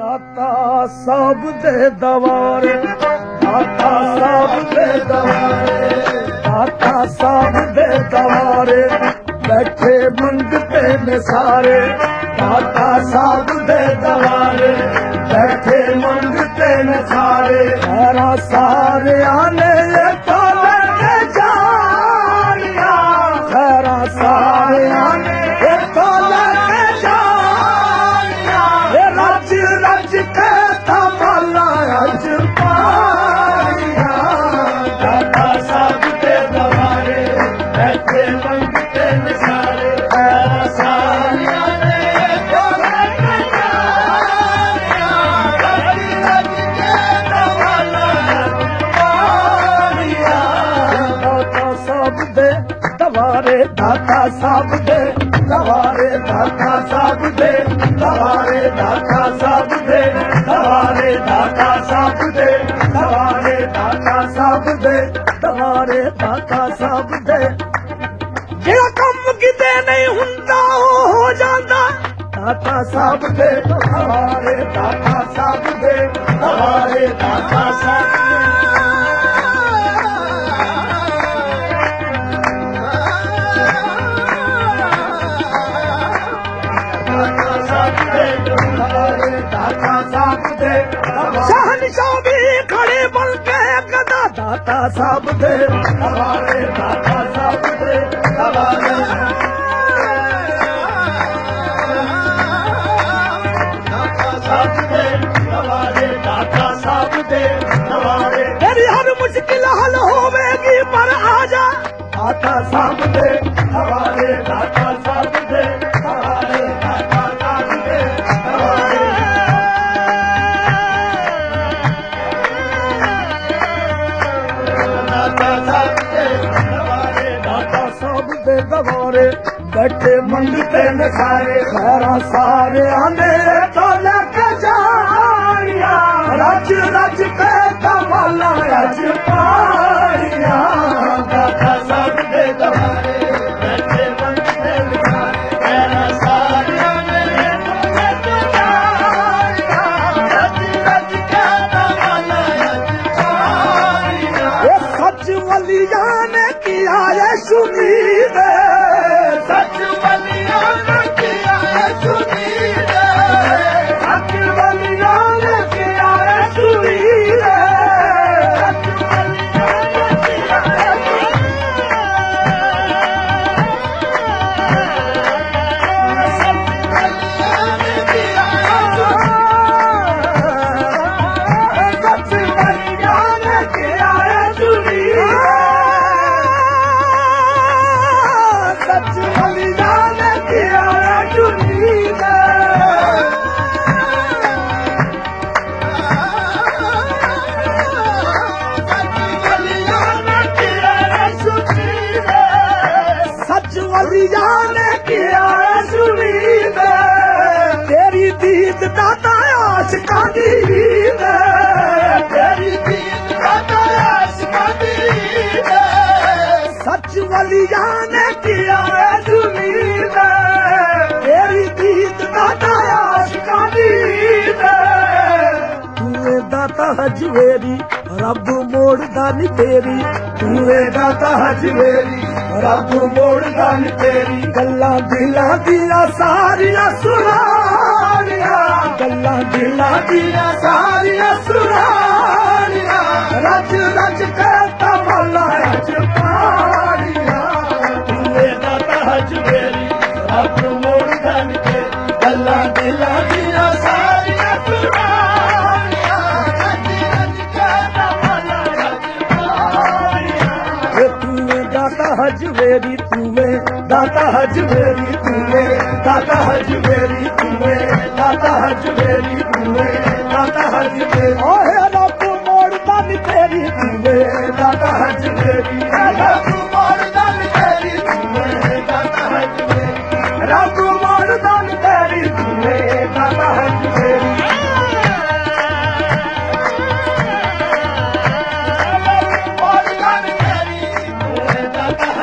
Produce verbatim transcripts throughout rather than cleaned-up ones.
दाता साहब दे दवारे, दाता साहब दे दवारे, दाता साहब दे दवारे, बैठे मंगते ने सारे, दाता साहब दे दवारे, बैठे मंगते ने सारे, सारा सारे आने तो लेके जानिया, सारा सारे आने तो लेके जानिया, रज रज के थमाला अज पानिया, दाता साहब दे दवारे, बैठे मंगते ने सारे, सारा सारे आने तो लेके जानिया, रज रज के थमाला अज पानिया, दाता साहब दे दवारे, दाता साहब दे दवारे, दाता साहब दे दवारे, दाता साहब दे दवारे, दाता साहब दे दवारे, दाता साहब दे दवारे, दाता साहब दे जेड़ा कम किते नहीं हुंदा ओ हो जांदा, दाता साहब दे दवारे, दाता साहब दे दवारे, दाता साहब शहनशाह भी खड़े बन के गदा, दाता साहब दे दवारे, दाता साहब दे दवारे, दाता साहब दे दवारे, दाता साहब दे दवारे, तेरी हर मुश्किल हल होवेगी पर आजा, दाता साहब दे दवारे, दाता साहब दे दवारे, दाता साहब दे दवारे, दवारे, बैठे मंगते न सारे, सारा सारे आने तो लेके जानिया, रज रज के थमाला अज पानिया, दाता साहब दे दवारे, बैठे मंगते न सारे, सारा सारे आने तो लेके जानिया, रज रज के थमाला अज पानिया, ये सच वलिया ने किया ये सुनीद, सच वलिया ने किया है सुनीद, सच वलिया ने किया है सुनीद, सच वलिया ने किया है सुनीद, सच वलिया ने किया है सुनीद, सच वलिया ने किया है सुनीद, सच वलिया ने किया है सुनीद, सच वलिया ने किया है सुनीद, तेरी दीद दाता आशिकां दी ईद, तेरी दीद दाता आशिकां दी ईद, सच वलिया ने किया है सुनीद, तेरी दीद दाता आशिकां दी ईद, तूए दाता हजवेरी रब मोड़दा नी तेरी, तूए दाता हजवेरी रब मोड़दा नी तेरी, गल्लां दिलां दियां सारियां सुनानियां, गल्लां दिलां दियां सारियां सुनानियां, रज रज के थमाला अज पानिया, तूए दाता हजवेरी रब मोड़दा नी तेरी, गल्लां दिलां दियां सारियां सुनानियां, रज रज के थमाला अज पानिया, तूए दाता हजवेरी, तूए दाता हजवेरी, तूए दाता हजवेरी, तूए दाता हजवेरी, तूए दाता हजवेरी, ओए रब मोड़दा नी तेरी, तूए दाता हजवेरी, रब मोड़दा नी तेरी, तूए दाता हजवेरी, रब मोड़दा नी तेरी, तूए दाता हजवेरी,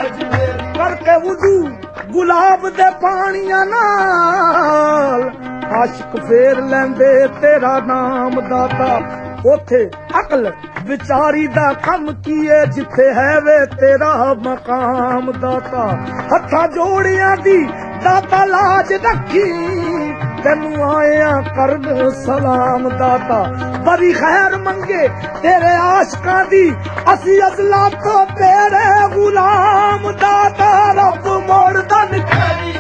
करके वुजू गुलाब दे पानिया नाल ਆਸ਼ਿਕ ਫੇਰ ਲੈਂਦੇ ਤੇਰਾ ਨਾਮ ਦਾਤਾ। ਉਥੇ ਅਕਲ ਵਿਚਾਰੀ ਦਾ ਕੰਮ ਕੀਏ ਜਿੱਥੇ ਹੈ ਵੇ ਤੇਰਾ ਮਕਾਮ ਦਾਤਾ। ਹੱਥਾਂ ਜੋੜਿਆਂ ਦੀ ਦਾਤਾ ਲਾਜ ਰੱਖੀ ਤੈਨੂੰ ਆਇਆ ਕਰਨ ਸਲਾਮ ਦਾਤਾ। ਬੜੀ ਖੈਰ ਮੰਗੇ ਤੇਰੇ ਆਸ਼ਕਾਂ ਦੀ ਅਸੀਂ ਅਜ਼ਲਾ ਤੋਂ ਤੇਰੇ ਗੁਲਾਮ ਦਾਤਾ। ਰੱਬ ਮੋੜਦਾ ਨੀ ਤੇਰੀ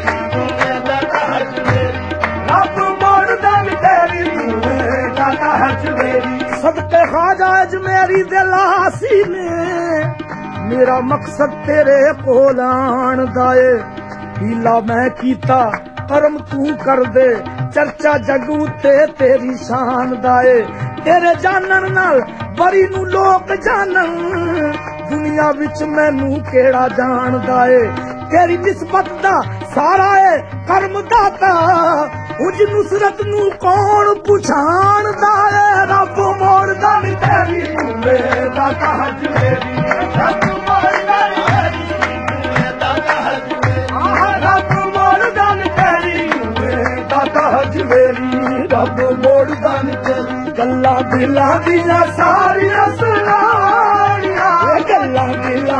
ਰੱਬ ਮੋੜਦਾ ਨੀ ਤੇਰੀ ਦਾਤਾ ਹਜਵੇਰੀ। ਸਦਕੇ ਖਾਜਾ ਅਜਮੇਰੀ ਦੇ ਲਾਸੀ ਨੇ ਮੇਰਾ ਮਕਸਦ ਤੇਰੇ ਕੋਲ ਆਣ ਦਾ ਏ। ਹੀਲਾ ਮੈਂ ਕੀਤਾ ਕਰਮ ਤੂੰ ਕਰ ਦੇ ਚਰਚਾ ਜਗ ਉੱਤੇ ਤੇਰੀ ਸ਼ਾਨ ਦਾ ਏ। ਤੇਰੇ ਜਾਣਨ ਨਾਲ ਬਰੀ ਨੂੰ ਲੋਕ ਜਾਣਨ ਦੁਨੀਆ ਵਿੱਚ ਮੈਨੂੰ ਕਿਹੜਾ ਜਾਣਦਾ ਏ। ਤੇਰੀ ਨਿਸਬਤ ਦਾ ਸਾਰਾ ਏ ਕਰਮ ਦਾਤਾ ਉਜ ਨੁਸਰਤ ਨੂੰ ਕੌਣ ਪਛਾਣਦਾ ਏ। ਰੱਬ ਮੋੜਦਾ ਨੀ ਤੇਰੀ ਤੂੰ ਦਾਤਾ ਹਜਵੇਰੀ। ਰੱਬ ਮੋੜਦਾ ਨੀ ਤੇਰੀ ਦਾਤਾ ਹਜਵੇਰੀ। ਰੱਬ ਮੋੜਦਾ ਨੀ ਤੇਰੀ ਦਾਤਾ ਹਜਵੇਰੀ। ਰੱਬ ਮੋੜਦਾ ਨੀ ਤੇਰੀ ਗੱਲਾਂ ਦਿਲਾਂ ਦੀਆਂ ਸਾਰੀਆਂ ਸੁਣਾਣੀਆਂ ਗੱਲਾਂ ਦਿਲਾਂ